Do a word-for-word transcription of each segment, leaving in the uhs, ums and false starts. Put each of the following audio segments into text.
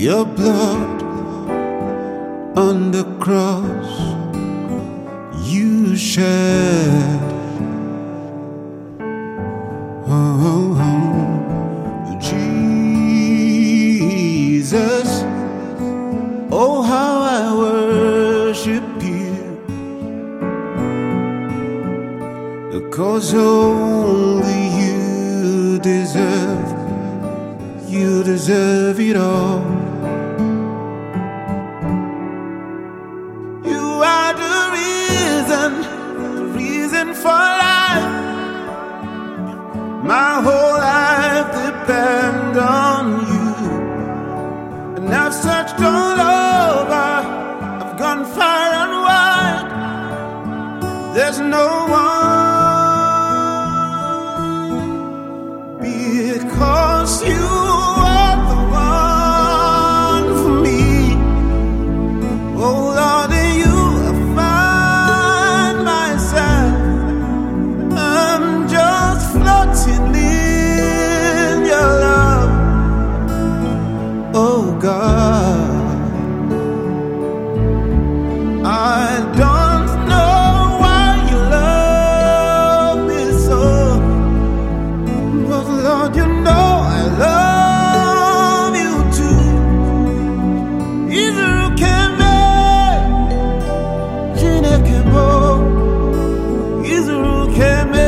Your blood on the cross you shed. Oh, oh, oh. Jesus, oh how I worship you, because only you deserve, you deserve it all. You are the reason, the reason for life. My whole life depends on you, and I've searched all over, I've gone far and wide. There's no one, because you are the one for me. Oh Lord, in you I find myself. I'm just floating in your love. Oh God, I don't know why you love me so, but Lord, you know I love you too. Izu keme, Chinekebo, Izu keme.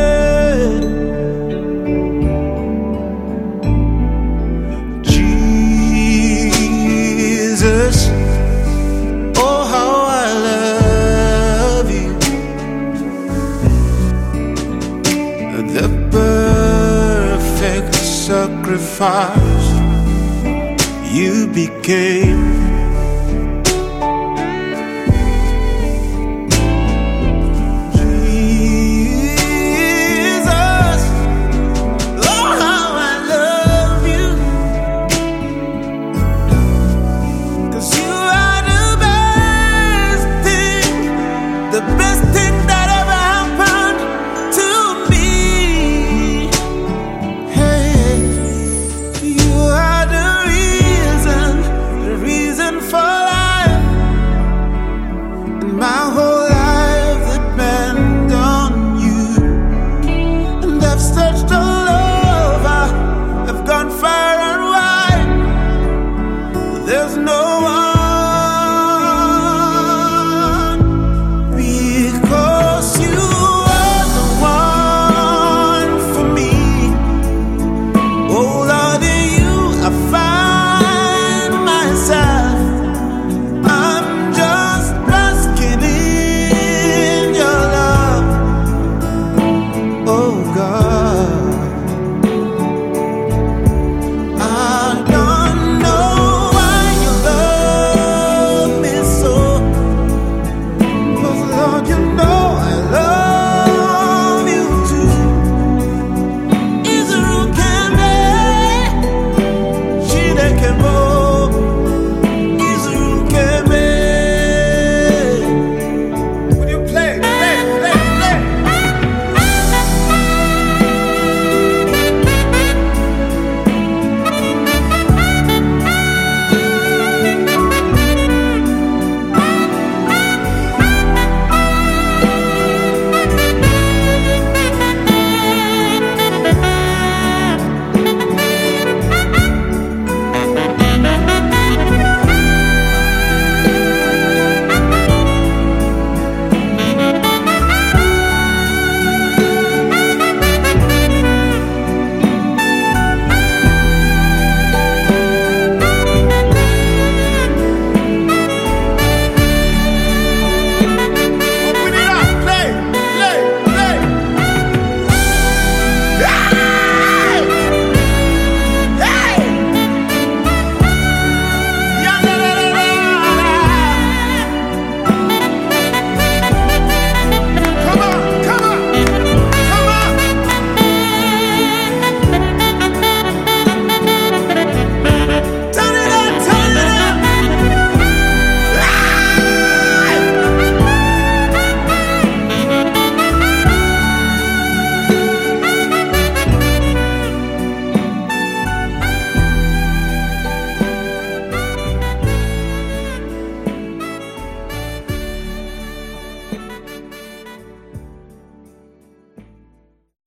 Jesus, oh how I love you. The perfect sacrifice you became.